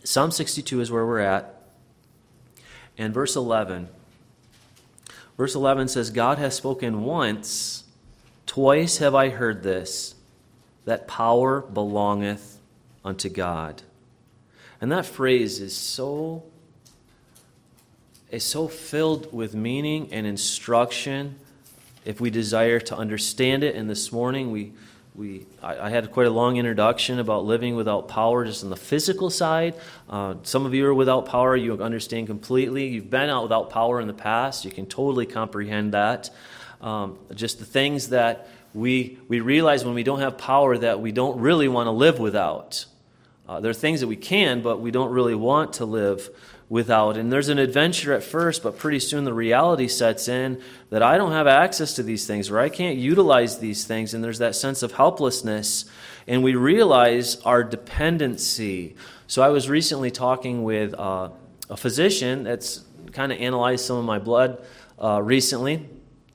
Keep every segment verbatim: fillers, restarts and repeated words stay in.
Psalm sixty-two is where we're at. And verse eleven. Verse eleven says, God has spoken once, twice have I heard this, that power belongeth unto God. And that phrase is so, is so filled with meaning and instruction if we desire to understand it. And this morning we we I, I had quite a long introduction about living without power just on the physical side. Uh, some of you are without power. You understand completely. You've been out without power in the past. You can totally comprehend that. Um, just the things that we we realize when we don't have power that we don't really want to live without. Uh, there are things that we can, but we don't really want to live without. And there's an adventure at first, but pretty soon the reality sets in that I don't have access to these things, or I can't utilize these things, and there's that sense of helplessness, and we realize our dependency. So I was recently talking with uh, a physician that's kind of analyzed some of my blood uh, recently,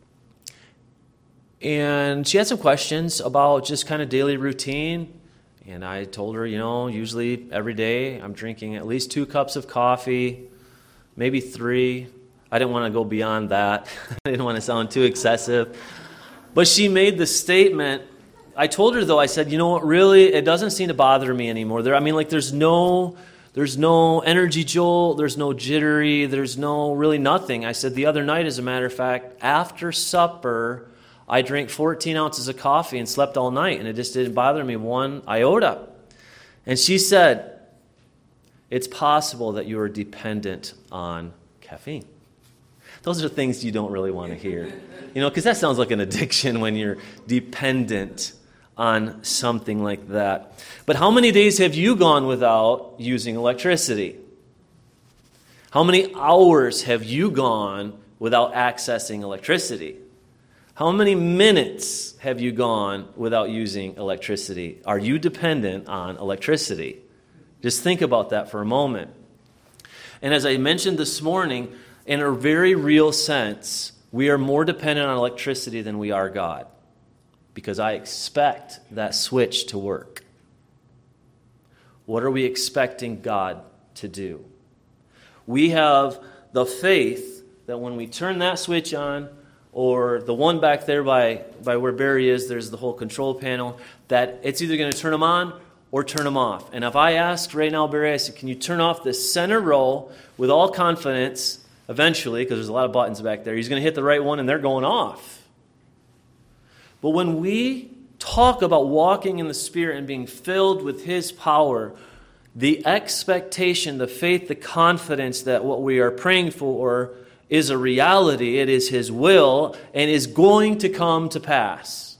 and she had some questions about just kind of daily routine. And I told her, you know, usually every day I'm drinking at least two cups of coffee, maybe three. I didn't want to go beyond that. I didn't want to sound too excessive. But she made the statement. I told her, though, I said, you know what, really, it doesn't seem to bother me anymore. There, I mean, like, there's no, there's no energy jolt, there's no jittery, there's no, really nothing. I said the other night, as a matter of fact, after supper, I drank fourteen ounces of coffee and slept all night, and it just didn't bother me one iota. And she said, it's possible that you are dependent on caffeine. Those are things you don't really want to hear. You know, because that sounds like an addiction when you're dependent on something like that. But how many days have you gone without using electricity? How many hours have you gone without accessing electricity? How many minutes have you gone without using electricity? Are you dependent on electricity? Just think about that for a moment. And as I mentioned this morning, in a very real sense, we are more dependent on electricity than we are God, because I expect that switch to work. What are we expecting God to do? We have the faith that when we turn that switch on, or the one back there by, by where Barry is, there's the whole control panel, that it's either going to turn them on or turn them off. And if I asked right now, Barry, I said, can you turn off the center row with all confidence eventually, because there's a lot of buttons back there, he's going to hit the right one and they're going off. But when we talk about walking in the Spirit and being filled with His power, the expectation, the faith, the confidence that what we are praying for is a reality, it is His will, and is going to come to pass.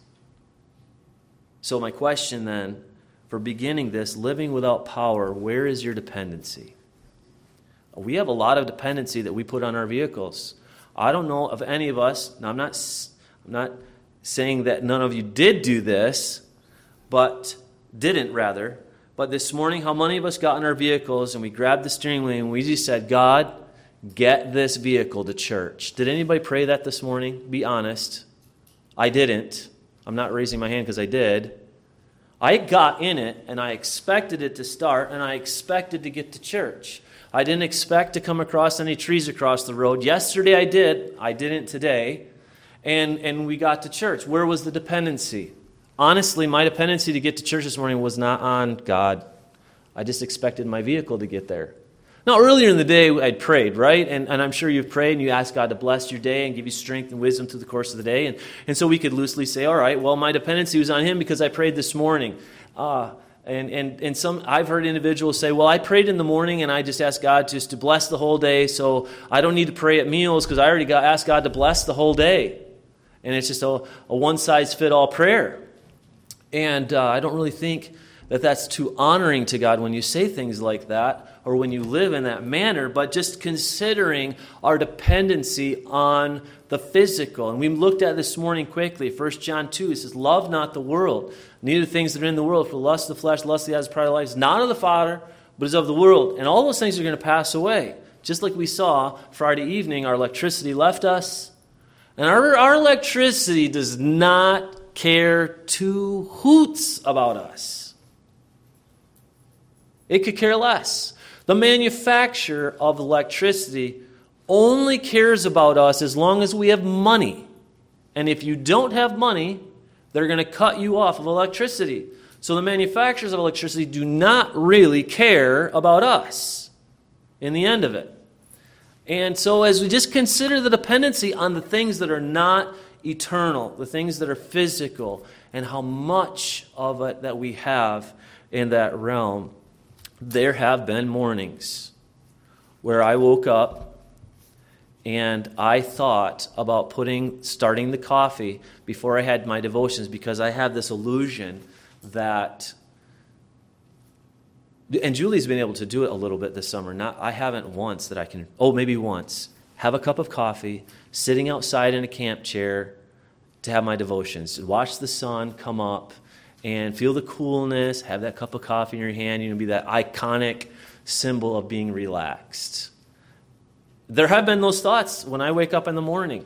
So my question then, for beginning this, living without power, where is your dependency? We have a lot of dependency that we put on our vehicles. I don't know of any of us, now I'm not, I'm not saying that none of you did do this, but didn't rather, but this morning, how many of us got in our vehicles and we grabbed the steering wheel and we just said, God, get this vehicle to church. Did anybody pray that this morning? Be honest. I didn't. I'm not raising my hand because I did. I got in it and I expected it to start and I expected to get to church. I didn't expect to come across any trees across the road. Yesterday I did. I didn't today. And, and we got to church. Where was the dependency? Honestly, my dependency to get to church this morning was not on God. I just expected my vehicle to get there. Now, earlier in the day, I'd prayed, right? And, and I'm sure you've prayed and you asked God to bless your day and give you strength and wisdom through the course of the day. And, and so we could loosely say, all right, well, my dependency was on Him because I prayed this morning. Uh, and, and, and some I've heard individuals say, well, I prayed in the morning and I just asked God just to bless the whole day, so I don't need to pray at meals because I already got asked God to bless the whole day. And it's just a, a one-size-fit-all prayer. And uh, I don't really think that that's too honoring to God when you say things like that or when you live in that manner, but just considering our dependency on the physical. And we looked at this morning quickly, First John two, it says, love not the world, neither things that are in the world, for the lust of the flesh, lust of the eyes, pride of life is not of the Father, but is of the world. And all those things are going to pass away. Just like we saw Friday evening, our electricity left us. And our, our electricity does not care two hoots about us. It could care less. The manufacturer of electricity only cares about us as long as we have money. And if you don't have money, they're going to cut you off of electricity. So the manufacturers of electricity do not really care about us in the end of it. And so as we just consider the dependency on the things that are not eternal, the things that are physical, and how much of it that we have in that realm, there have been mornings where I woke up and I thought about putting, starting the coffee before I had my devotions, because I have this illusion that, and Julie's been able to do it a little bit this summer. Not, I haven't once that I can, oh, maybe once, have a cup of coffee, sitting outside in a camp chair to have my devotions, watch the sun come up and feel the coolness, have that cup of coffee in your hand, you know, be that iconic symbol of being relaxed. There have been those thoughts when I wake up in the morning.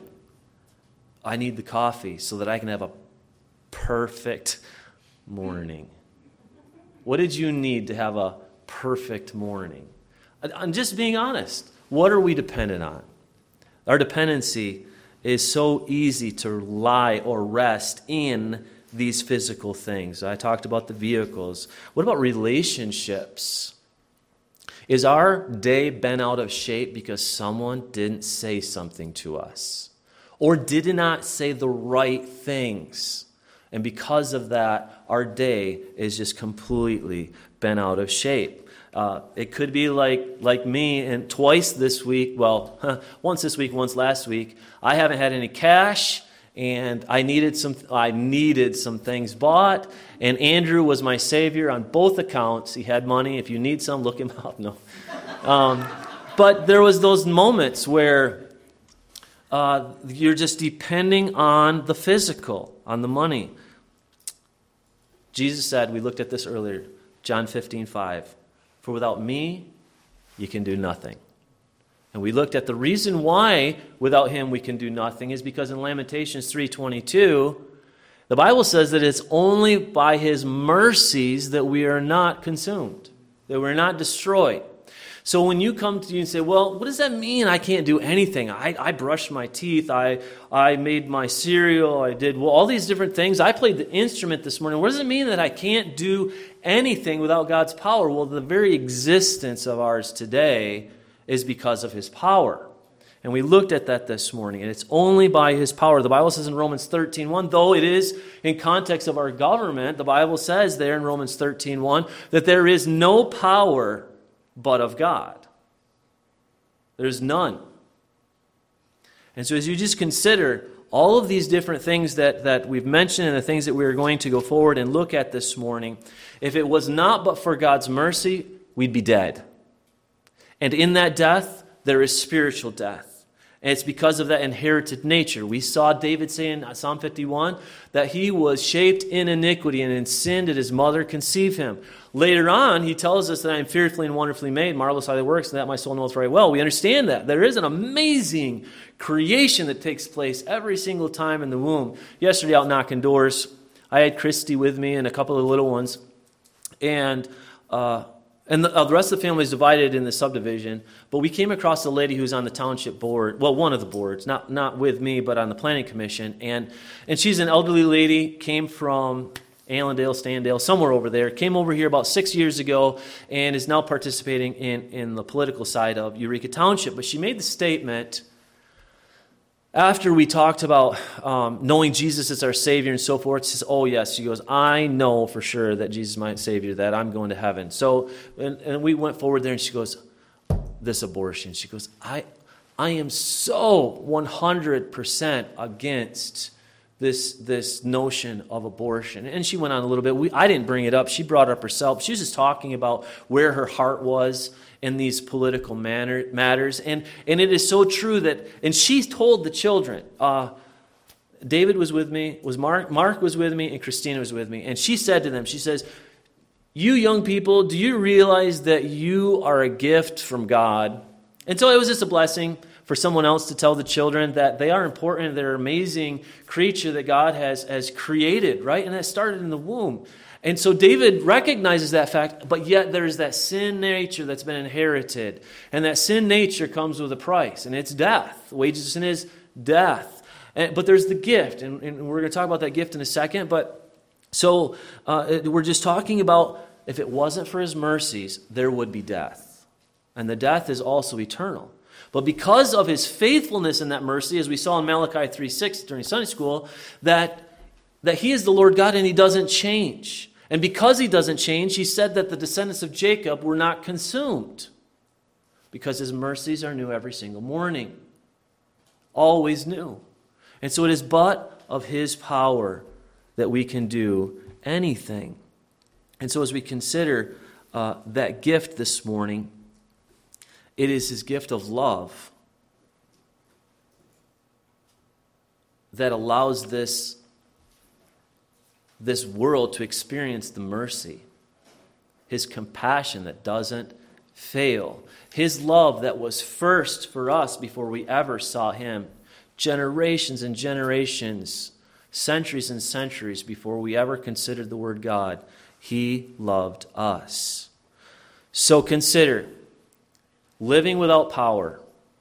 I need the coffee so that I can have a perfect morning. What did you need to have a perfect morning? I'm just being honest. What are we dependent on? Our dependency is so easy to lie or rest in these physical things. I talked about the vehicles. What about relationships? Is our day been out of shape because someone didn't say something to us or did not say the right things? And because of that, our day is just completely been out of shape. Uh, it could be like like me, and twice this week, well, once this week, once last week, I haven't had any cash, and I needed some I needed some things bought, and Andrew was my savior on both accounts. He had money. If you need some, look him up. No. Um, but there was those moments where uh, you're just depending on the physical, on the money. Jesus said, we looked at this earlier, John fifteen five, for without me, you can do nothing. And we looked at the reason why without him we can do nothing is because in Lamentations three twenty-two, the Bible says that it's only by his mercies that we are not consumed, that we're not destroyed. So when you come to you and say, well, what does that mean I can't do anything? I, I brushed my teeth, I I made my cereal, I did well, all these different things. I played the instrument this morning. What does it mean that I can't do anything without God's power? Well, the very existence of ours today is because of his power. And we looked at that this morning, and it's only by his power. The Bible says in Romans thirteen one, though it is in context of our government, the Bible says there in Romans thirteen one that there is no power but of God. There's none. And so as you just consider all of these different things that, that we've mentioned and the things that we're going to go forward and look at this morning, if it was not but for God's mercy, we'd be dead. And in that death, there is spiritual death. And it's because of that inherited nature. We saw David say in Psalm fifty-one that he was shaped in iniquity, and in sin did his mother conceive him. Later on, he tells us that I am fearfully and wonderfully made, marvelous are thy works, and that my soul knoweth very well. We understand that. There is an amazing creation that takes place every single time in the womb. Yesterday out knocking doors, I had Christy with me and a couple of little ones. And uh, and the, uh, the rest of the family is divided in the subdivision. But we came across a lady who's on the township board, well, one of the boards, not not with me, but on the planning commission. And and she's an elderly lady, came from Allendale, Standale, somewhere over there, came over here about six years ago and is now participating in, in the political side of Eureka Township. But she made the statement after we talked about um, knowing Jesus as our Savior and so forth. She says, oh yes, she goes, I know for sure that Jesus is my Savior, that I'm going to heaven. So, and, and we went forward there and she goes, this abortion. She goes, I, I am so one hundred percent against this this notion of abortion. And she went on a little bit. We, I didn't bring it up. She brought it up herself. She was just talking about where her heart was in these political manner, matters. And, and it is so true that, and she told the children, uh, David was with me, was Mark, Mark was with me, and Christina was with me. And she said to them, she says, you young people, do you realize that you are a gift from God? And so it was just a blessing for someone else to tell the children that they are important, they're an amazing creature that God has, has created, right? And that started in the womb. And so David recognizes that fact, but yet there's that sin nature that's been inherited. And that sin nature comes with a price, and it's death. The wages of sin is death. And, but there's the gift, and, and we're going to talk about that gift in a second. But so uh, we're just talking about if it wasn't for his mercies, there would be death. And the death is also eternal. But because of his faithfulness in that mercy, as we saw in Malachi three six during Sunday school, that, that he is the Lord God and he doesn't change. And because he doesn't change, he said that the descendants of Jacob were not consumed because his mercies are new every single morning. Always new. And so it is but of his power that we can do anything. And so as we consider uh, that gift this morning, it is his gift of love that allows this this world to experience the mercy, his compassion that doesn't fail, his love that was first for us before we ever saw him, generations and generations, centuries and centuries before we ever considered the word God, he loved us. So consider, living without power,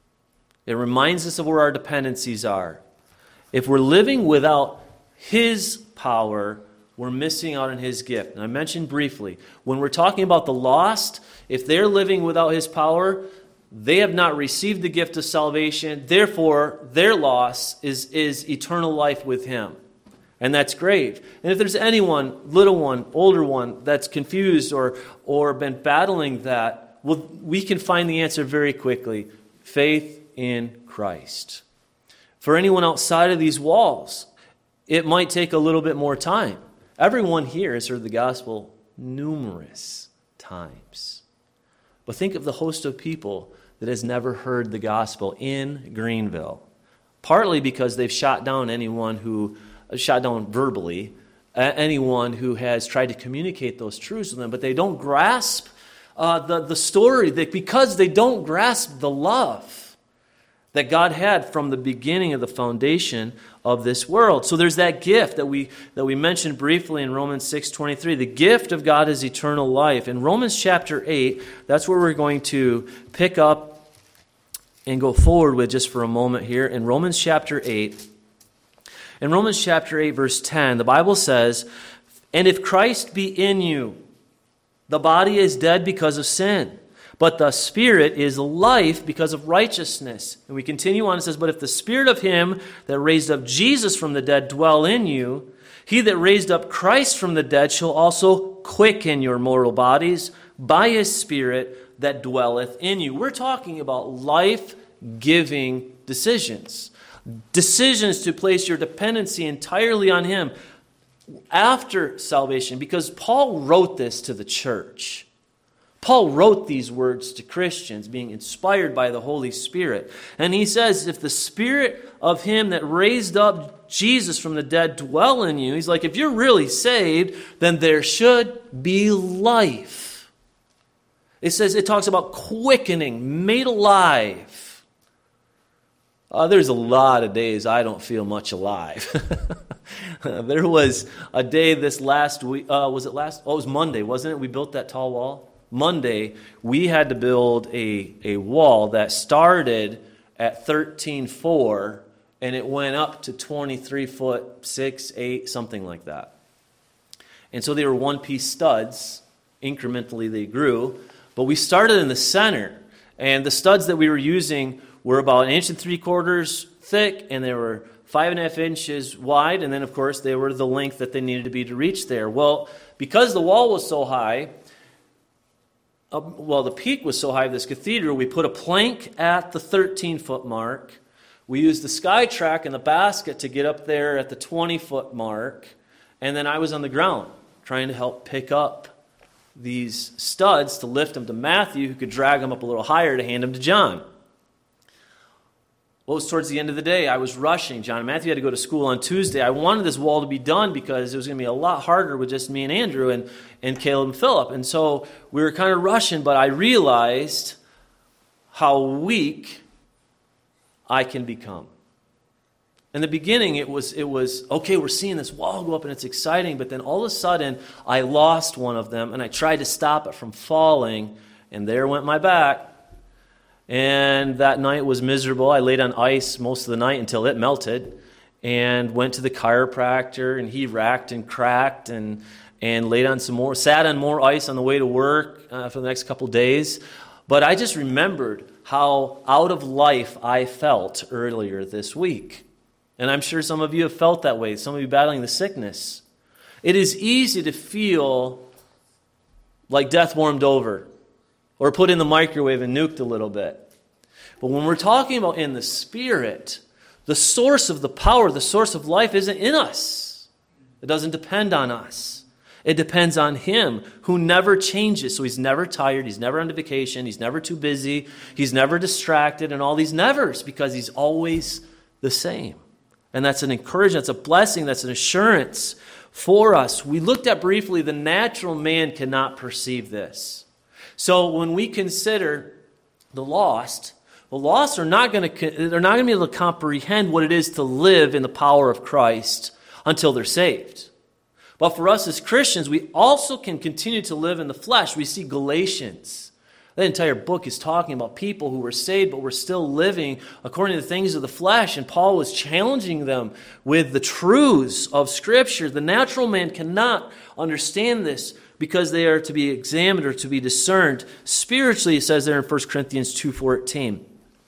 it reminds us of where our dependencies are. If we're living without his power, we're missing out on his gift. And I mentioned briefly, when we're talking about the lost, if they're living without his power, they have not received the gift of salvation. Therefore, their loss is, is eternal life with him. And that's grave. And if there's anyone, little one, older one, that's confused or, or been battling that, well, we can find the answer very quickly. Faith in Christ. For anyone outside of these walls, it might take a little bit more time. Everyone here has heard the gospel numerous times. But think of the host of people that has never heard the gospel in Greenville. Partly because they've shot down anyone who, shot down verbally, anyone who has tried to communicate those truths with them, but they don't grasp uh, the, the story, that because they don't grasp the love that God had from the beginning of the foundation of this world. So there's that gift that we that we mentioned briefly in Romans six twenty-three. The gift of God is eternal life. In Romans chapter eight, that's where we're going to pick up and go forward with just for a moment here. In Romans chapter eight, in Romans chapter eight, verse ten, the Bible says, "And if Christ be in you, the body is dead because of sin, but the Spirit is life because of righteousness." And we continue on, it says, "But if the Spirit of him that raised up Jesus from the dead dwell in you, he that raised up Christ from the dead shall also quicken your mortal bodies by his Spirit that dwelleth in you." We're talking about life-giving decisions. Decisions to place your dependency entirely on him after salvation. Because Paul wrote this to the church. Paul wrote these words to Christians, being inspired by the Holy Spirit. And he says, if the Spirit of him that raised up Jesus from the dead dwell in you, he's like, if you're really saved, then there should be life. It says, it talks about quickening, made alive. Uh, there's a lot of days I don't feel much alive. There was a day this last week, uh, was it last? Oh, it was Monday, wasn't it? We built that tall wall. Monday, we had to build a, a wall that started at thirteen four and it went up to twenty-three foot, six, eight, something like that. And so they were one-piece studs. Incrementally they grew. But we started in the center. And the studs that we were using were about an inch and three quarters thick, and they were five and a half inches wide. And then, of course, they were the length that they needed to be to reach there. Well, because the wall was so high, Uh, well, the peak was so high of this cathedral, we put a plank at the thirteen-foot mark. We used the sky track and the basket to get up there at the twenty-foot mark. And then I was on the ground trying to help pick up these studs to lift them to Matthew, who could drag them up a little higher to hand them to John. Well, it was towards the end of the day. I was rushing. John and Matthew had to go to school on Tuesday. I wanted this wall to be done because it was going to be a lot harder with just me and Andrew and, and Caleb and Philip. And so we were kind of rushing, but I realized how weak I can become. In the beginning, it was, it was, okay, we're seeing this wall go up and it's exciting, but then all of a sudden, I lost one of them and I tried to stop it from falling, and there went my back. And that night was miserable. I laid on ice most of the night until it melted, and went to the chiropractor, and he racked and cracked and, and laid on some more, sat on more ice on the way to work uh, for the next couple days. But I just remembered how out of life I felt earlier this week. And I'm sure some of you have felt that way, some of you battling the sickness. It is easy to feel like death warmed over or put in the microwave and nuked a little bit. But when we're talking about in the Spirit, the source of the power, the source of life isn't in us. It doesn't depend on us. It depends on Him who never changes. So He's never tired. He's never on vacation. He's never too busy. He's never distracted, and all these nevers, because He's always the same. And that's an encouragement. That's a blessing. That's an assurance for us. We looked at briefly, the natural man cannot perceive this. So when we consider the lost, the lost are not going to, they're not going to be able to comprehend what it is to live in the power of Christ until they're saved. But for us as Christians, we also can continue to live in the flesh. We see Galatians. That entire book is talking about people who were saved but were still living according to the things of the flesh. And Paul was challenging them with the truths of Scripture. The natural man cannot understand this because they are to be examined or to be discerned. Spiritually, it says there in First Corinthians two fourteen.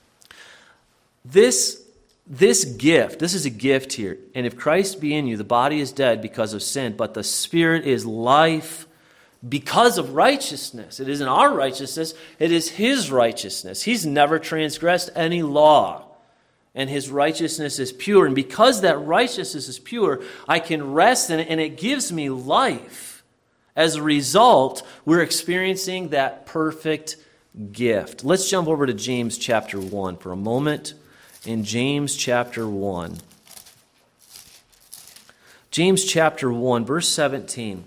This, this gift, this is a gift here. And if Christ be in you, the body is dead because of sin, but the Spirit is life because of righteousness. It isn't our righteousness, it is His righteousness. He's never transgressed any law, and His righteousness is pure. And because that righteousness is pure, I can rest in it, and it gives me life. As a result, we're experiencing that perfect gift. Let's jump over to James chapter one for a moment. In James chapter one. James chapter one, verse seventeen.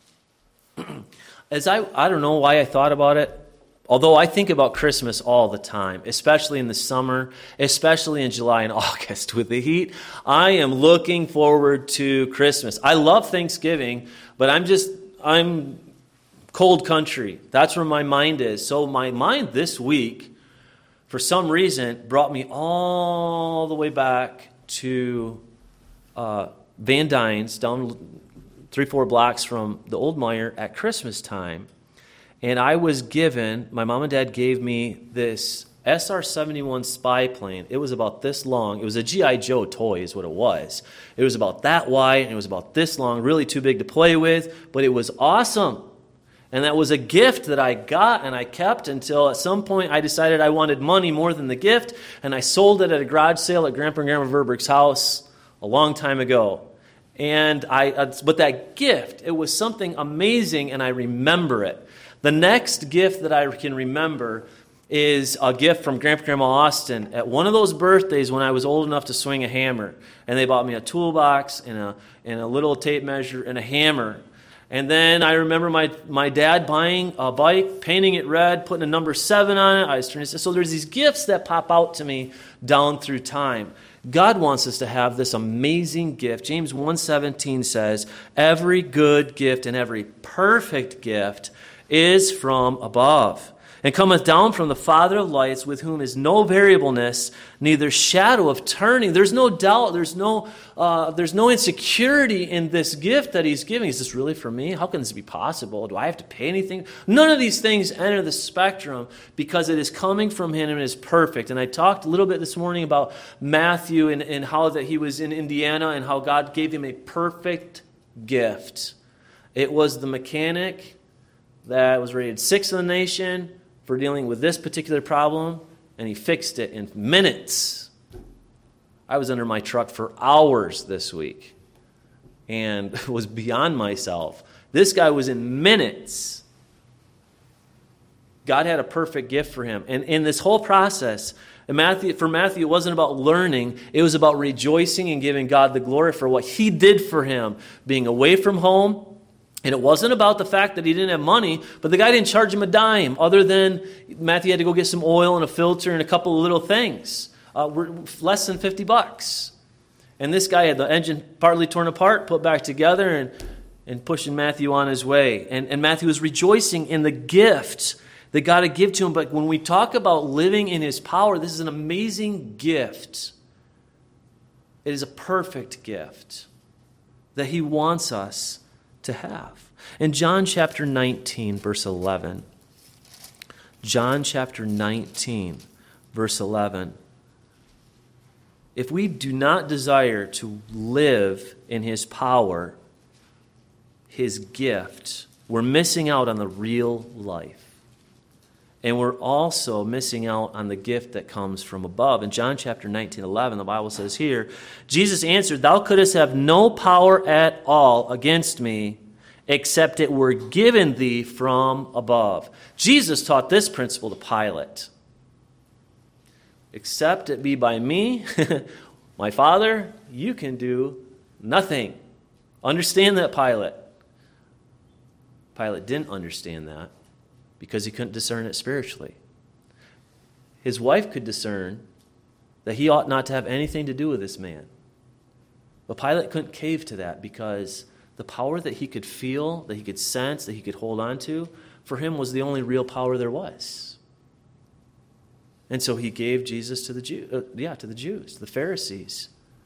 As I, I don't know why I thought about it, although I think about Christmas all the time, especially in the summer, especially in July and August with the heat. I am looking forward to Christmas. I love Thanksgiving, but I'm just, I'm cold country. That's where my mind is. So my mind this week, for some reason, brought me all the way back to uh, Van Dyne's, down three, four blocks from the Old Meijer at Christmas time. And I was given, my mom and dad gave me this S R seventy-one spy plane. It was about this long. It was a G I Joe toy is what it was. It was about that wide, and it was about this long, really too big to play with, but it was awesome. And that was a gift that I got and I kept until at some point I decided I wanted money more than the gift, and I sold it at a garage sale at Grandpa and Grandma Verberg's house a long time ago. And I, but that gift, it was something amazing, and I remember it. The next gift that I can remember is a gift from Grandpa and Grandma Austin at one of those birthdays when I was old enough to swing a hammer. And they bought me a toolbox and a, and a little tape measure and a hammer. And then I remember my, my dad buying a bike, painting it red, putting a number seven on it. I was turning, so there's these gifts that pop out to me down through time. God wants us to have this amazing gift. James one seventeen says, every good gift and every perfect gift is from above, and cometh down from the Father of lights, with whom is no variableness, neither shadow of turning. There's no doubt, there's no uh, there's no insecurity in this gift that He's giving. Is this really for me? How can this be possible? Do I have to pay anything? None of these things enter the spectrum because it is coming from Him and it is perfect. And I talked a little bit this morning about Matthew and, and how that he was in Indiana and how God gave him a perfect gift. It was the mechanic that was rated sixth in the nation for dealing with this particular problem, and he fixed it in minutes. I was under my truck for hours this week and was beyond myself. This guy was in minutes. God had a perfect gift for him. And in this whole process, Matthew, for Matthew, it wasn't about learning. It was about rejoicing and giving God the glory for what He did for him, being away from home. And it wasn't about the fact that he didn't have money, but the guy didn't charge him a dime, other than Matthew had to go get some oil and a filter and a couple of little things. Uh, less than fifty bucks. And this guy had the engine partly torn apart, put back together, and, and pushing Matthew on his way. And, and Matthew was rejoicing in the gift that God had given to him. But when we talk about living in his power, this is an amazing gift. It is a perfect gift that he wants us to have. In John chapter nineteen, verse eleven, John chapter nineteen, verse eleven, if we do not desire to live in his power, his gift, we're missing out on the real life. And we're also missing out on the gift that comes from above. In John chapter nineteen, eleven, the Bible says here, Jesus answered, "Thou couldst have no power at all against me, except it were given thee from above." Jesus taught this principle to Pilate. "Except it be by me, my Father, you can do nothing." Understand that, Pilate. Pilate didn't understand that because he couldn't discern it spiritually. His wife could discern that he ought not to have anything to do with this man. But Pilate couldn't cave to that because the power that he could feel, that he could sense, that he could hold on to, for him was the only real power there was. And so he gave Jesus to the Jew, uh, yeah, to the Jews, the Pharisees.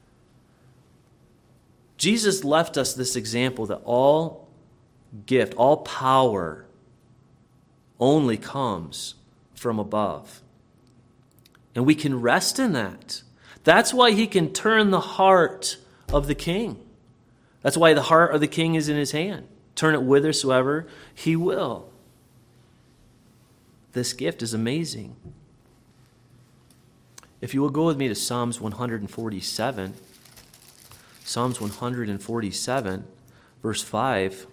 Jesus left us this example that all gift, all power only comes from above. And we can rest in that. That's why he can turn the heart of the king. That's why the heart of the king is in his hand. Turn it whithersoever he will. This gift is amazing. If you will go with me to Psalms one forty-seven, Psalms one forty-seven, verse five.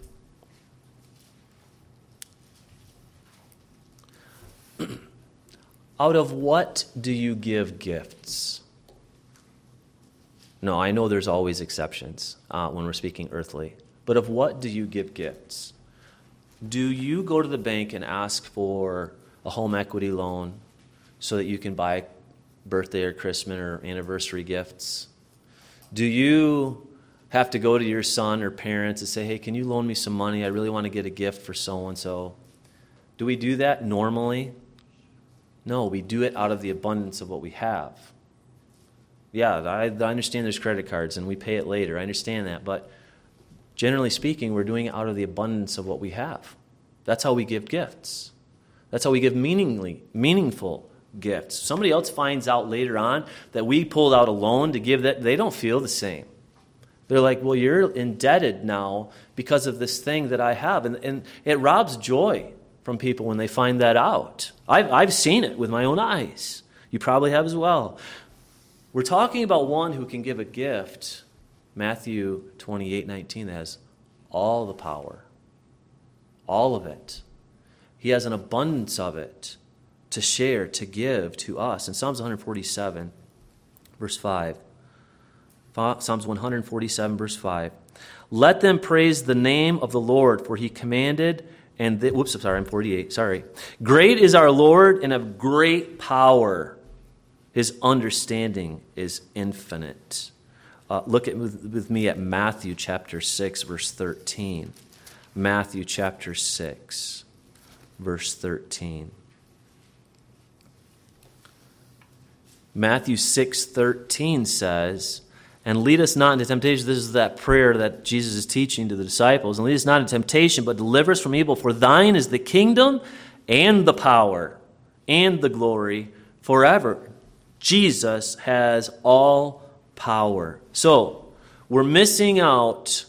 Out of what do you give gifts? No, I know there's always exceptions uh, when we're speaking earthly. But of what do you give gifts? Do you go to the bank and ask for a home equity loan so that you can buy birthday or Christmas or anniversary gifts? Do you have to go to your son or parents and say, "Hey, can you loan me some money? I really want to get a gift for so-and-so." Do we do that normally? No, we do it out of the abundance of what we have. Yeah, I, I understand there's credit cards and we pay it later. I understand that. But generally speaking, we're doing it out of the abundance of what we have. That's how we give gifts. That's how we give meaningly, meaningful gifts. Somebody else finds out later on that we pulled out a loan to give that, they don't feel the same. They're like, "Well, you're indebted now because of this thing that I have." And, and it robs joy from people when they find that out. I've, I've seen it with my own eyes. You probably have as well. We're talking about one who can give a gift, Matthew twenty-eight nineteen, that has all the power, all of it. He has an abundance of it to share, to give to us. In Psalms one forty-seven, verse five, Psalms one forty-seven, verse five, "Let them praise the name of the Lord, for he commanded, and the, whoops, I'm sorry, I'm forty-eight, sorry. Great is our Lord and of great power. His understanding is infinite." Uh, look at with, with me at Matthew chapter six, verse thirteen. Matthew chapter six, verse thirteen. Matthew six thirteen says, "And lead us not into temptation." This is that prayer that Jesus is teaching to the disciples. "And lead us not into temptation, but deliver us from evil. For thine is the kingdom and the power and the glory forever." Jesus has all power. So, we're missing out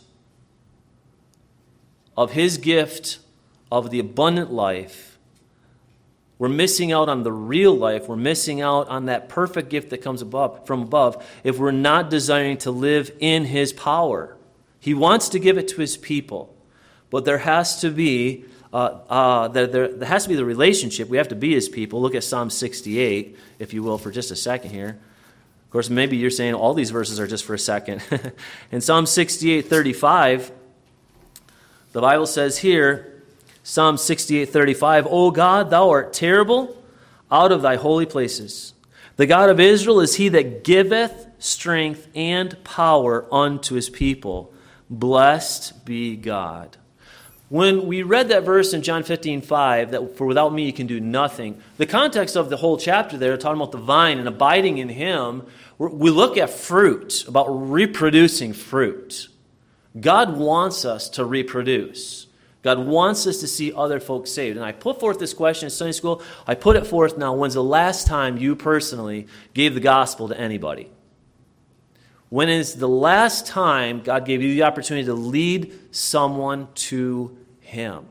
of his gift of the abundant life. We're missing out on the real life. We're missing out on that perfect gift that comes above, from above if we're not desiring to live in his power. He wants to give it to his people, but there has to be uh, uh, there, there, there has to be the relationship. We have to be his people. Look at Psalm sixty-eight, if you will, for just a second here. Of course, maybe you're saying all these verses are just for a second. In Psalm sixty-eight thirty-five, the Bible says here, Psalm sixty-eight thirty-five, "O God, thou art terrible out of thy holy places. The God of Israel is he that giveth strength, and power unto his people. Blessed be God. When we read that verse in John fifteen five, that for without me you can do nothing, the context of the whole chapter there, talking about the vine and abiding in him, we look at fruit, about reproducing fruit. God wants us to reproduce. God wants us to see other folks saved. And I put forth this question in Sunday school. I put it forth now. When's the last time you personally gave the gospel to anybody? When is the last time God gave you the opportunity to lead someone to him?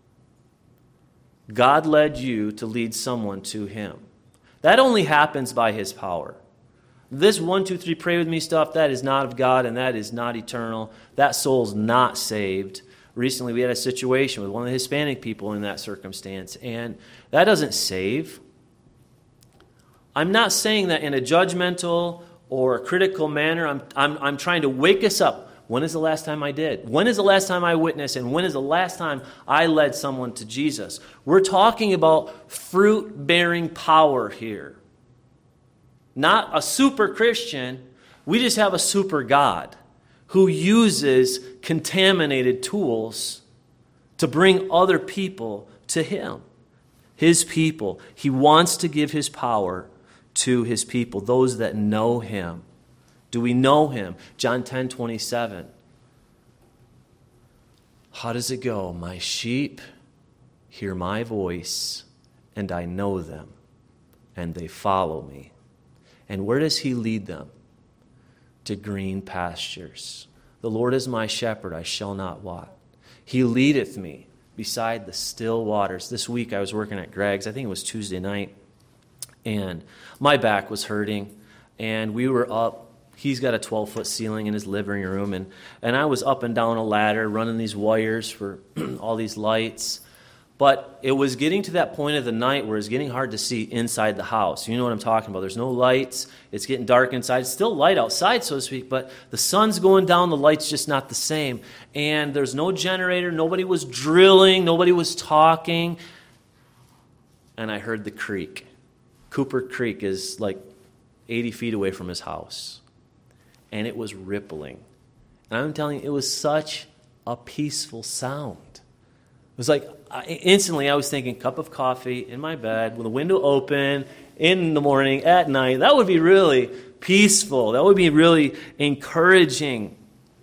God led you to lead someone to him. That only happens by his power. This one, two, three, pray with me stuff, that is not of God and that is not eternal. That soul's not saved. Recently we had a situation with one of the Hispanic people in that circumstance, and that doesn't save. I'm not saying that in a judgmental or a critical manner. I'm, I'm, I'm trying to wake us up. When is the last time I did? When is the last time I witnessed? And when is the last time I led someone to Jesus? We're talking about fruit-bearing power here. Not a super Christian. We just have a super God who uses contaminated tools to bring other people to him. His people. He wants to give his power to his people, those that know him. Do we know him? John ten twenty-seven. How does it go? My sheep hear my voice, and I know them, and they follow me. And where does he lead them? To green pastures. The Lord is my shepherd, I shall not want. He leadeth me beside the still waters. This week I was working at Greg's, I think it was Tuesday night, and my back was hurting, and we were up. He's got a twelve-foot ceiling in his living room, and, and I was up and down a ladder running these wires for all these lights. But it was getting to that point of the night where it's getting hard to see inside the house. You know what I'm talking about. There's no lights. It's getting dark inside. It's still light outside, so to speak, but the sun's going down. The light's just not the same. And there's no generator. Nobody was drilling. Nobody was talking. And I heard the creek. Cooper Creek is like eighty feet away from his house. And it was rippling. And I'm telling you, it was such a peaceful sound. It was like, I, instantly I was thinking, cup of coffee in my bed, with the window open, in the morning, at night. That would be really peaceful. That would be really encouraging.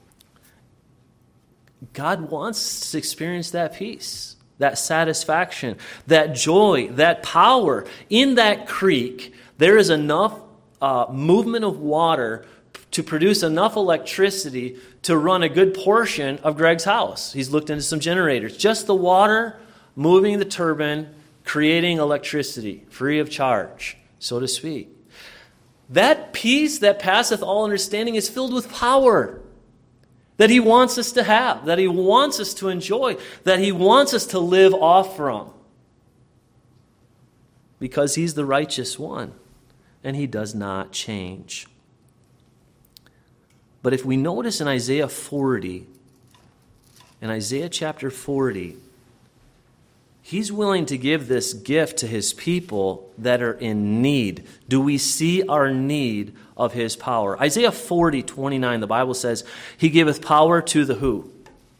God wants us to experience that peace, that satisfaction, that joy, that power. In that creek, there is enough uh, movement of water to produce enough electricity to run a good portion of Greg's house. He's looked into some generators. Just the water moving the turbine, creating electricity, free of charge, so to speak. That peace that passeth all understanding is filled with power that he wants us to have, that he wants us to enjoy, that he wants us to live off from. Because he's the righteous one, and he does not change. But if we notice in Isaiah forty, in Isaiah chapter forty, he's willing to give this gift to his people that are in need. Do we see our need of his power? Isaiah forty twenty-nine, the Bible says, he giveth power to the who?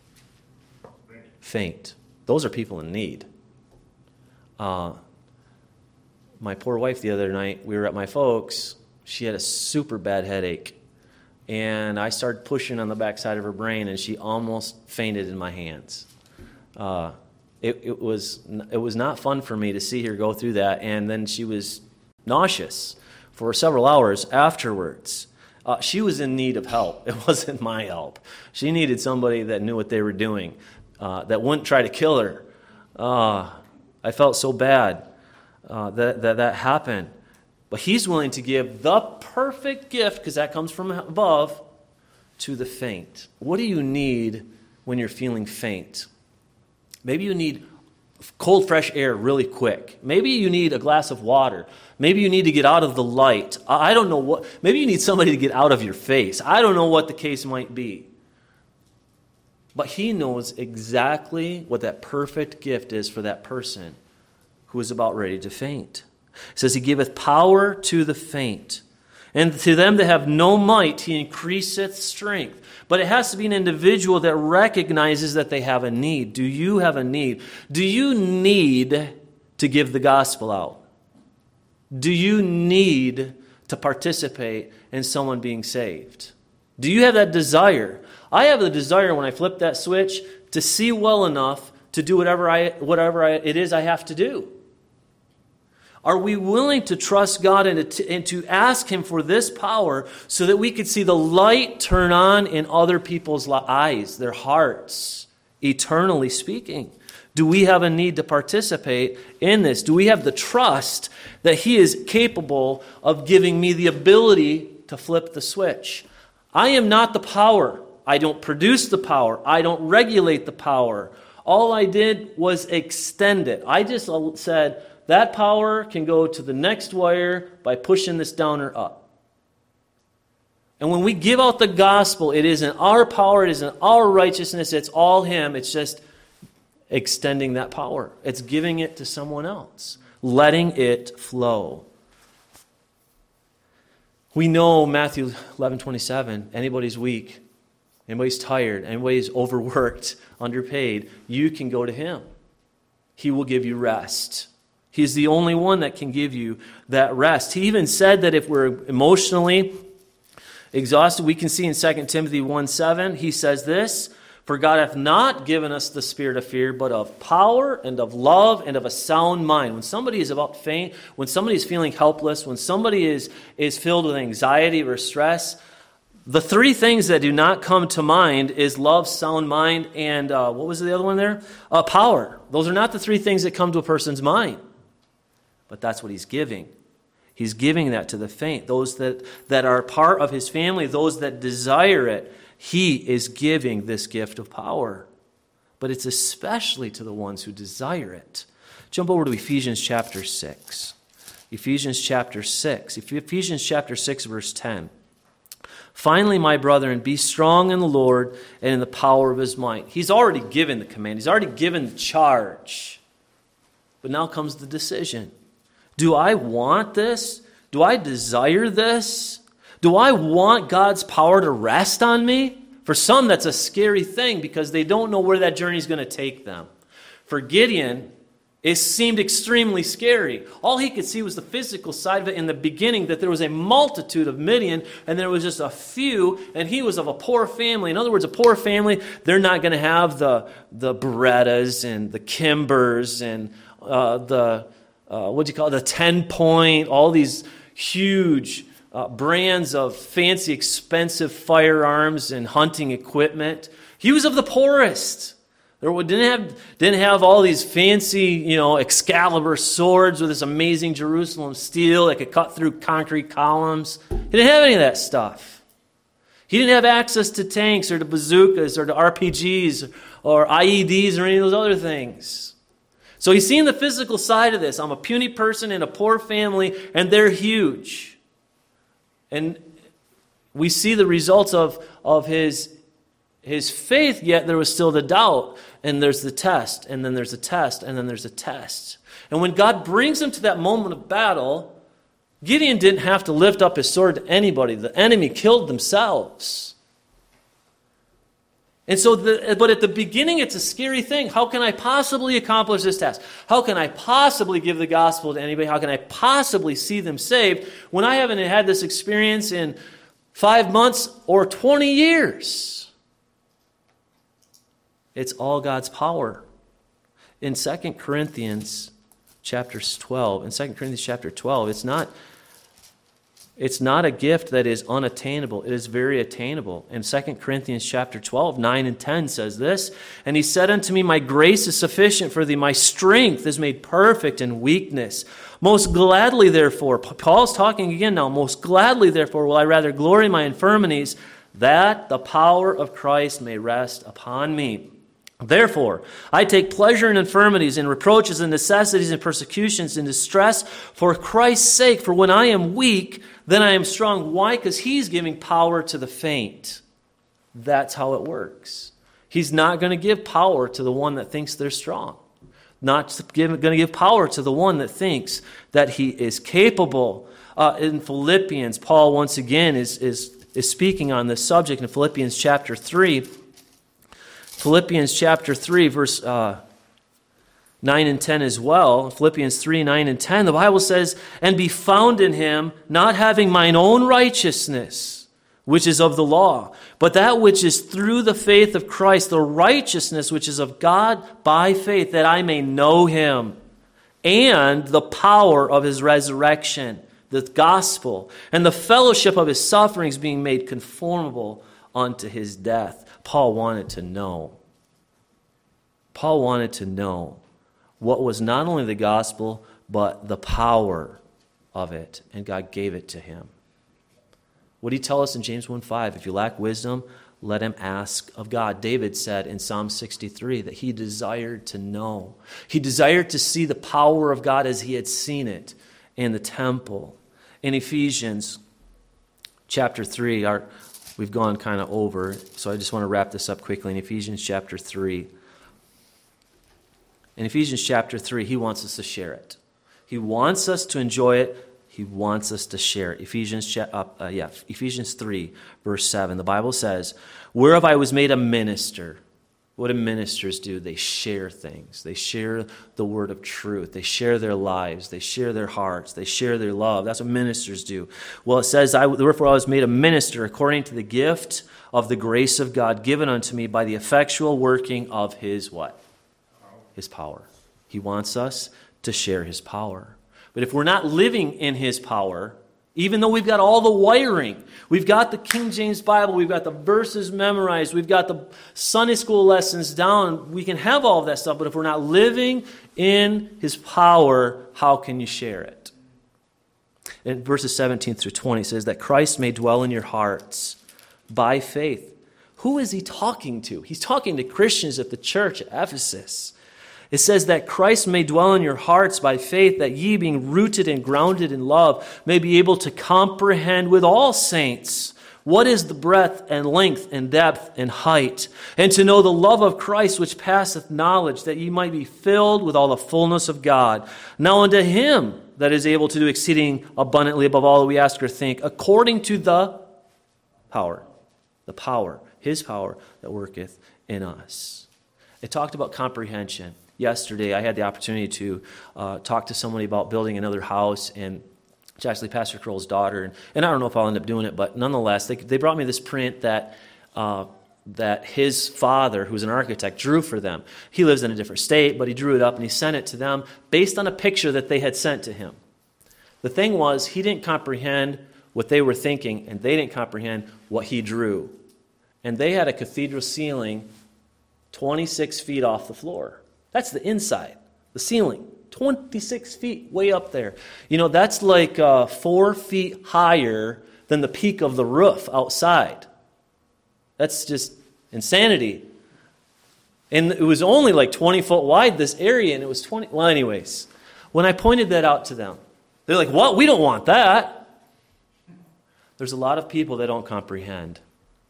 Faint. Those are people in need. Uh, my poor wife the other night, we were at my folks, she had a super bad headache. And I started pushing on the backside of her brain, and she almost fainted in my hands. Uh, it, it was it was not fun for me to see her go through that, and then she was nauseous for several hours afterwards. Uh, she was in need of help. It wasn't my help. She needed somebody that knew what they were doing, uh, that wouldn't try to kill her. Uh, I felt so bad uh, that, that that happened. But he's willing to give the perfect gift, because that comes from above, to the faint. What do you need when you're feeling faint? Maybe you need cold, fresh air really quick. Maybe you need a glass of water. Maybe you need to get out of the light. I don't know what. Maybe you need somebody to get out of your face. I don't know what the case might be. But he knows exactly what that perfect gift is for that person who is about ready to faint. It says he giveth power to the faint. And to them that have no might, he increaseth strength. But it has to be an individual that recognizes that they have a need. Do you have a need? Do you need to give the gospel out? Do you need to participate in someone being saved? Do you have that desire? I have the desire when I flip that switch to see well enough to do whatever I whatever I, it is I have to do. Are we willing to trust God and to, and to ask Him for this power so that we could see the light turn on in other people's eyes, their hearts, eternally speaking? Do we have a need to participate in this? Do we have the trust that He is capable of giving me the ability to flip the switch? I am not the power. I don't produce the power. I don't regulate the power. All I did was extend it. I just said, that power can go to the next wire by pushing this down or up. And when we give out the gospel, it isn't our power, it isn't our righteousness, it's all Him. It's just extending that power. It's giving it to someone else, letting it flow. We know Matthew eleven twenty-seven, anybody's weak, anybody's tired, anybody's overworked, underpaid, you can go to Him. He will give you rest. He's the only one that can give you that rest. He even said that if we're emotionally exhausted, we can see in Second Timothy one seven, he says this, for God hath not given us the spirit of fear, but of power and of love and of a sound mind. When somebody is about faint, when somebody is feeling helpless, when somebody is, is filled with anxiety or stress, the three things that do not come to mind is love, sound mind, and uh, what was the other one there? Uh, power. Those are not the three things that come to a person's mind. But that's what He's giving. He's giving that to the faint, those that, that are part of His family, those that desire it. He is giving this gift of power. But it's especially to the ones who desire it. Jump over to Ephesians chapter six. Ephesians chapter six. Ephesians chapter six, verse ten. Finally, my brethren, be strong in the Lord and in the power of His might. He's already given the command. He's already given the charge. But now comes the decision. Do I want this? Do I desire this? Do I want God's power to rest on me? For some, that's a scary thing because they don't know where that journey is going to take them. For Gideon, it seemed extremely scary. All he could see was the physical side of it in the beginning, that there was a multitude of Midian, and there was just a few, and he was of a poor family. In other words, a poor family, they're not going to have the, the Berettas and the Kimbers and uh, the... Uh, what do you call it, the ten point, all these huge uh, brands of fancy, expensive firearms and hunting equipment. He was of the poorest. There didn't have didn't have all these fancy, you know, Excalibur swords with this amazing Jerusalem steel that could cut through concrete columns. He didn't have any of that stuff. He didn't have access to tanks or to bazookas or to R P Gs or I E Ds or any of those other things. So he's seen the physical side of this. I'm a puny person in a poor family, and they're huge. And we see the results of, of his, his faith, yet there was still the doubt. And there's the test, and then there's a test, and then there's a test. And when God brings him to that moment of battle, Gideon didn't have to lift up his sword to anybody. The enemy killed themselves. And so, the, but at the beginning, it's a scary thing. How can I possibly accomplish this task? How can I possibly give the gospel to anybody? How can I possibly see them saved when I haven't had this experience in five months or twenty years? It's all God's power. In Second Corinthians chapter twelve, in Second Corinthians chapter twelve, it's not... It's not a gift that is unattainable. It is very attainable. In Second Corinthians chapter twelve, nine and ten says this, and he said unto me, my grace is sufficient for thee. My strength is made perfect in weakness. Most gladly, therefore, Paul's talking again now, most gladly, therefore, will I rather glory in my infirmities, that the power of Christ may rest upon me. Therefore, I take pleasure in infirmities, in reproaches, in necessities, in persecutions, in distress, for Christ's sake. For when I am weak, then I am strong. Why? Because he's giving power to the faint. That's how it works. He's not going to give power to the one that thinks they're strong. Not going to give power to the one that thinks that he is capable Uh, in Philippians, Paul once again is, is, is speaking on this subject in Philippians chapter three. Philippians chapter three, verse uh, nine and ten as well. Philippians three, nine and ten, the Bible says, "And be found in him, not having mine own righteousness, which is of the law, but that which is through the faith of Christ, the righteousness which is of God by faith, that I may know him, and the power of his resurrection," the gospel, "and the fellowship of his sufferings, being made conformable unto his death." Paul wanted to know. Paul wanted to know what was not only the gospel, but the power of it, and God gave it to him. What did he tell us in James one five? If you lack wisdom, let him ask of God. David said in Psalm sixty-three that he desired to know. He desired to see the power of God as he had seen it in the temple. In Ephesians chapter three, our, we've gone kind of over, so I just want to wrap this up quickly. In Ephesians chapter three, in Ephesians chapter three, he wants us to share it. He wants us to enjoy it. He wants us to share it. Ephesians, uh, uh, yeah, Ephesians three, verse seven. The Bible says, "Whereof I was made a minister." What do ministers do? They share things. They share the word of truth. They share their lives. They share their hearts. They share their love. That's what ministers do. Well, it says, I, "Wherefore I was made a minister according to the gift of the grace of God given unto me by the effectual working of his" what? His power. He wants us to share his power. But if we're not living in his power, even though we've got all the wiring, we've got the King James Bible, we've got the verses memorized, we've got the Sunday school lessons down, we can have all of that stuff, but if we're not living in his power, how can you share it? In verses seventeen through twenty, it says that Christ may dwell in your hearts by faith. Who is he talking to? He's talking to Christians at the church at Ephesus. It says that Christ may dwell in your hearts by faith, that ye, being rooted and grounded in love, may be able to comprehend with all saints what is the breadth and length and depth and height, and to know the love of Christ which passeth knowledge, that ye might be filled with all the fullness of God. Now unto him that is able to do exceeding abundantly above all that we ask or think, according to the power, the power, his power that worketh in us. It talked about comprehension. Yesterday, I had the opportunity to uh, talk to somebody about building another house, and it's actually Pastor Kroll's daughter, and, and I don't know if I'll end up doing it, but nonetheless, they, they brought me this print that uh, that his father, who's an architect, drew for them. He lives in a different state, but he drew it up and he sent it to them based on a picture that they had sent to him. The thing was, he didn't comprehend what they were thinking, and they didn't comprehend what he drew. And they had a cathedral ceiling twenty-six feet off the floor. That's the inside, the ceiling, twenty-six feet way up there. You know, that's like uh, four feet higher than the peak of the roof outside. That's just insanity. And it was only like twenty foot wide, this area, and it was twenty. Well, anyways, when I pointed that out to them, they're like, "What? We don't want that." There's a lot of people that don't comprehend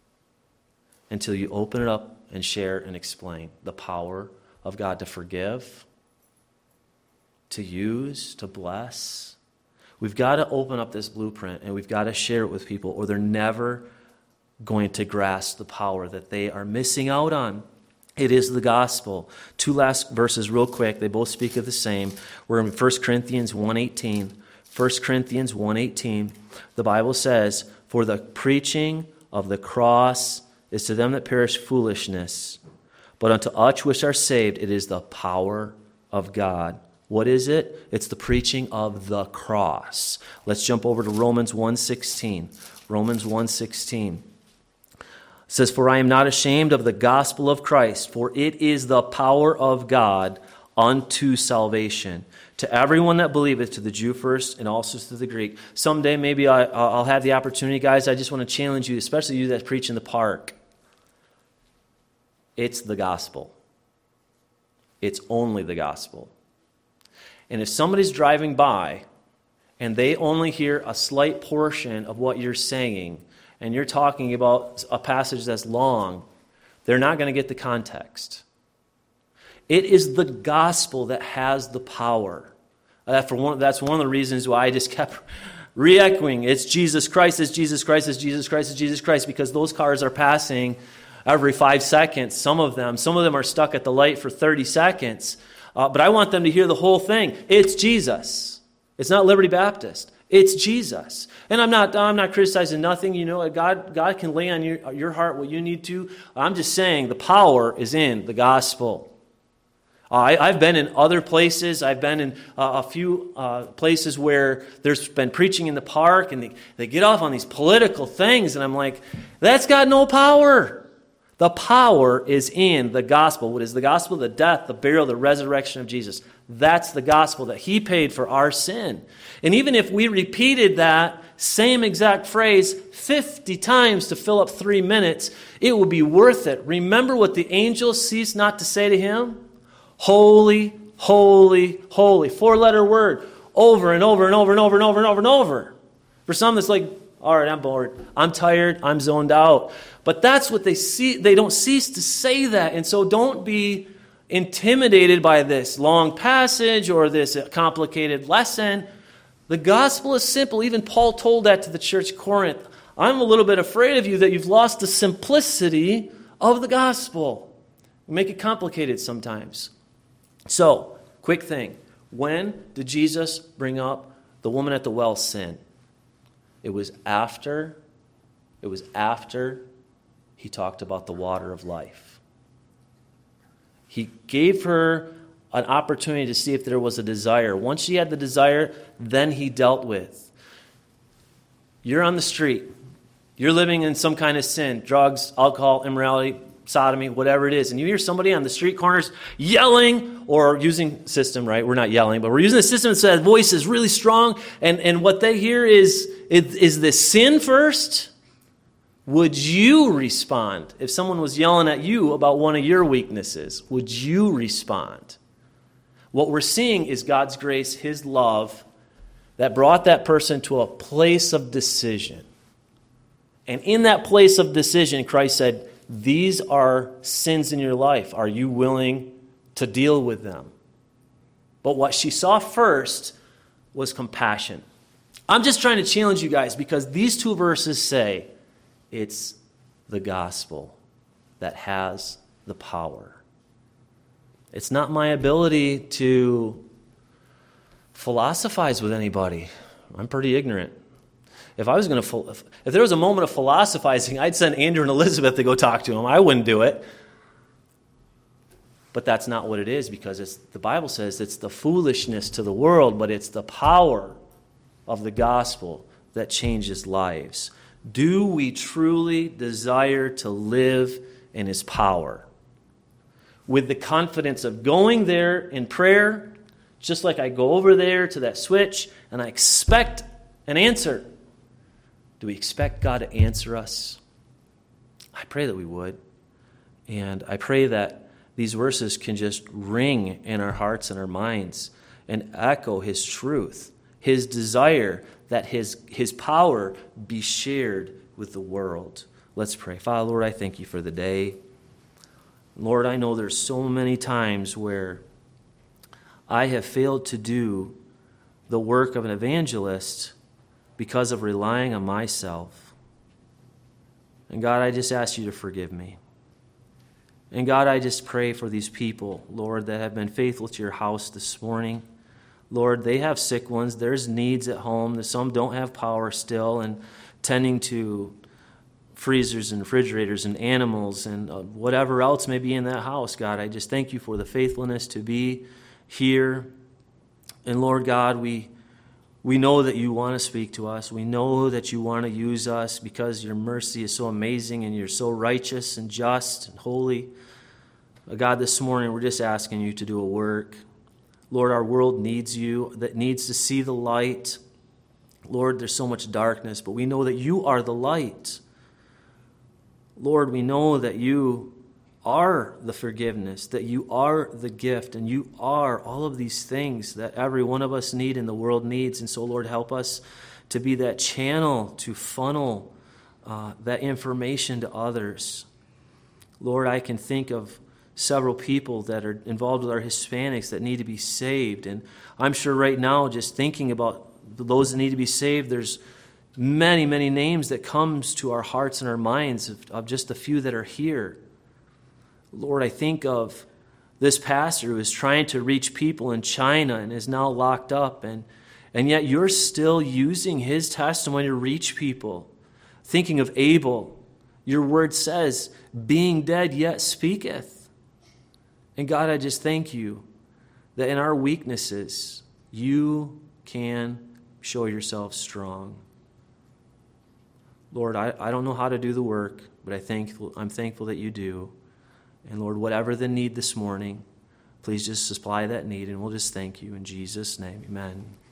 until you open it up and share and explain the power of God to forgive, to use, to bless. We've got to open up this blueprint and we've got to share it with people, or they're never going to grasp the power that they are missing out on. It is the gospel. Two last verses real quick. They both speak of the same. We're in First Corinthians one eighteen. First Corinthians one eighteen. The Bible says, "For the preaching of the cross is to them that perish foolishness, but unto us which are saved it is the power of God." What is it? It's the preaching of the cross. Let's jump over to Romans one sixteen. Romans one sixteen. It says, "For I am not ashamed of the gospel of Christ, for it is the power of God unto salvation, to everyone that believeth, to the Jew first, and also to the Greek." Someday maybe I, I'll have the opportunity, guys. I just want to challenge you, especially you that preach in the park. It's the gospel. It's only the gospel. And if somebody's driving by and they only hear a slight portion of what you're saying, and you're talking about a passage that's long, they're not going to get the context. It is the gospel that has the power. That for one, that's one of the reasons why I just kept re-echoing, it's Jesus Christ, it's Jesus Christ, it's Jesus Christ, it's Jesus Christ, because those cars are passing every five seconds, some of them. Some of them are stuck at the light for thirty seconds. Uh, but I want them to hear the whole thing. It's Jesus. It's not Liberty Baptist. It's Jesus. And I'm not I'm not criticizing nothing. You know, God, God can lay on your, your heart what you need to. I'm just saying the power is in the gospel. Uh, I, I've been in other places. I've been in uh, a few uh, places where there's been preaching in the park, and they, they get off on these political things, and I'm like, that's got no power. The power is in the gospel. What is the gospel? The death, the burial, the resurrection of Jesus. That's the gospel, that he paid for our sin. And even if we repeated that same exact phrase fifty times to fill up three minutes, it would be worth it. Remember what the angels ceased not to say to him? Holy, holy, holy. Four-letter word. Over and over and over and over and over and over and over. For some, it's like, all right, I'm bored. I'm tired. I'm zoned out. But that's what they see. They don't cease to say that. And so don't be intimidated by this long passage or this complicated lesson. The gospel is simple. Even Paul told that to the church of Corinth. I'm a little bit afraid of you that you've lost the simplicity of the gospel. We make it complicated sometimes. So, quick thing. When did Jesus bring up the woman at the well's sin? It was after, it was after he talked about the water of life. He gave her an opportunity to see if there was a desire. Once she had the desire, then he dealt with. You're on the street. You're living in some kind of sin, drugs, alcohol, immorality, sodomy, whatever it is, and you hear somebody on the street corners yelling or using system, right? We're not yelling, but we're using a system that says voice is really strong, and, and what they hear is, is, is this sin first? Would you respond? If someone was yelling at you about one of your weaknesses, would you respond? What we're seeing is God's grace, his love, that brought that person to a place of decision. And in that place of decision, Christ said, these are sins in your life. Are you willing to deal with them? But what she saw first was compassion. I'm just trying to challenge you guys because these two verses say it's the gospel that has the power. It's not my ability to philosophize with anybody. I'm pretty ignorant. If I was going to, if there was a moment of philosophizing, I'd send Andrew and Elizabeth to go talk to him. I wouldn't do it. But that's not what it is, because it's the Bible says it's the foolishness to the world, but it's the power of the gospel that changes lives. Do we truly desire to live in his power? With the confidence of going there in prayer, just like I go over there to that switch and I expect an answer. Do we expect God to answer us? I pray that we would. And I pray that these verses can just ring in our hearts and our minds and echo his truth, his desire that his, his power be shared with the world. Let's pray. Father, Lord, I thank you for the day. Lord, I know there's so many times where I have failed to do the work of an evangelist because of relying on myself. And God, I just ask you to forgive me. And God, I just pray for these people, Lord, that have been faithful to your house this morning. Lord, they have sick ones. There's needs at home. Some don't have power still, and tending to freezers and refrigerators and animals and whatever else may be in that house. God, I just thank you for the faithfulness to be here. And Lord God, we We know that you want to speak to us. We know that you want to use us because your mercy is so amazing and you're so righteous and just and holy. God, this morning we're just asking you to do a work. Lord, our world needs you, that needs to see the light. Lord, there's so much darkness, but we know that you are the light. Lord, we know that you are the forgiveness, that you are the gift, and you are all of these things that every one of us need and the world needs. And so, Lord, help us to be that channel to funnel uh, that information to others. Lord, I can think of several people that are involved with our Hispanics that need to be saved. And I'm sure right now, just thinking about those that need to be saved, there's many, many names that comes to our hearts and our minds of, of just the few that are here. Lord, I think of this pastor who is trying to reach people in China and is now locked up, and, and yet you're still using his testimony to reach people. Thinking of Abel, your word says, being dead yet speaketh. And God, I just thank you that in our weaknesses, you can show yourself strong. Lord, I, I don't know how to do the work, but I thank, I'm thankful that you do. And Lord, whatever the need this morning, please just supply that need, and we'll just thank you in Jesus' name. Amen.